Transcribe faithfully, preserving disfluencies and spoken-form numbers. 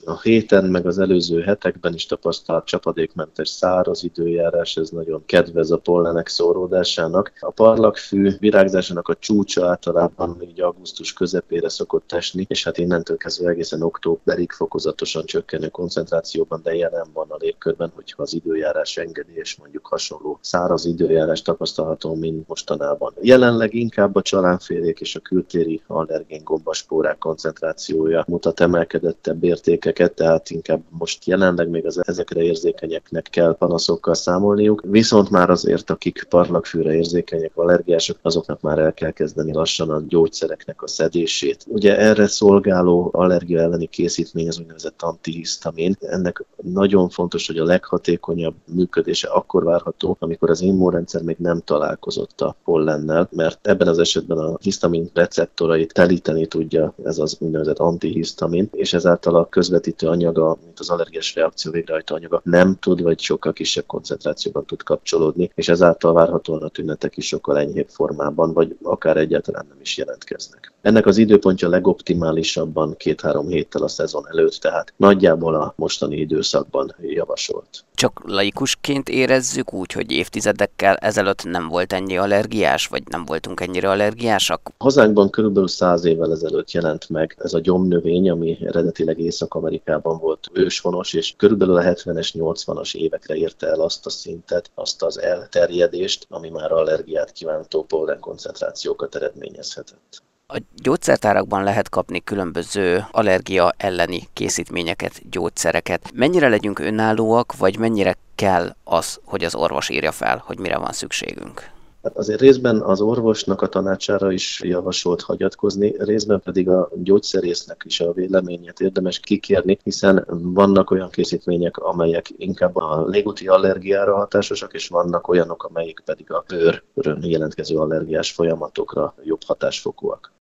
A héten, meg az előző hetekben is tapasztalt csapadékmentes száraz időjárás, ez nagyon kedvez a pollenek szóródásának. A parlagfű virágzásának a csúcsa általában így augusztus közepére szokott esni, és hát innentől kezdve egészen októberig fokozatosan csökkenő koncentrációban, de jelen van a légkörben, hogyha az időjárás engedi, és mondjuk hasonló száraz időjárás tapasztalható, mint mostanában. Jelenleg inkább a csalánfélék és a kültéri allergén gombaspórák koncentrációja mutat emelkedettebb értékeket, tehát inkább most jelenleg még az ezekre érzékenyeknek kell panaszokkal számolniuk, viszont már azért, akik parlagfűre érzékenyek, allergiások, azoknak már el kell kezdeni lassan a gyógyszereknek a szedését. Ugye erre szolgáló allergia elleni készítmény az úgynevezett antihisztamin. Ennek nagyon fontos, hogy a leghatékonyabb működése akkor várható, amikor az immunrendszer még nem találkozott a pollennel, mert ebben az esetben a hisztamin receptorait telíteni tudja ez az úgynevezett antihisztamin, és ezáltal a közvetítő anyaga, mint az allergiás reakció végrehajtó anyaga nem tud, vagy sokkal kisebb koncentrációban tud kapcsolódni, és ezáltal várhatóan a tünetek is sokkal enyhébb formában, vagy akár egyáltalán nem is jelentkeznek. Ennek az időpontja legoptimálisabban két-három héttel a szezon előtt, tehát nagyjából a mostani időszakban javasolt. Csak laikusként érezzük úgy, hogy évtizedekkel ezelőtt nem volt ennyi allergiás, vagy nem voltunk ennyire allergiásak? Hazánkban körülbelül száz évvel ezelőtt jelent meg ez a gyomnövény, ami eredetileg Észak-Amerikában volt őshonos, és körülbelül a hetvenes, nyolcvanas évekre érte el azt a szintet, azt az elterjedést, ami már allergiát kiváltó pollen koncentrációkat eredményezhetett. A gyógyszertárakban lehet kapni különböző allergia elleni készítményeket, gyógyszereket. Mennyire legyünk önállóak, vagy mennyire kell az, hogy az orvos írja fel, hogy mire van szükségünk? Hát azért részben az orvosnak a tanácsára is javasolt hagyatkozni, részben pedig a gyógyszerésznek is a véleményét érdemes kikérni, hiszen vannak olyan készítmények, amelyek inkább a légúti allergiára hatásosak, és vannak olyanok, amelyek pedig a bőrön jelentkező allergiás folyamatokra jobb hatásfokúak.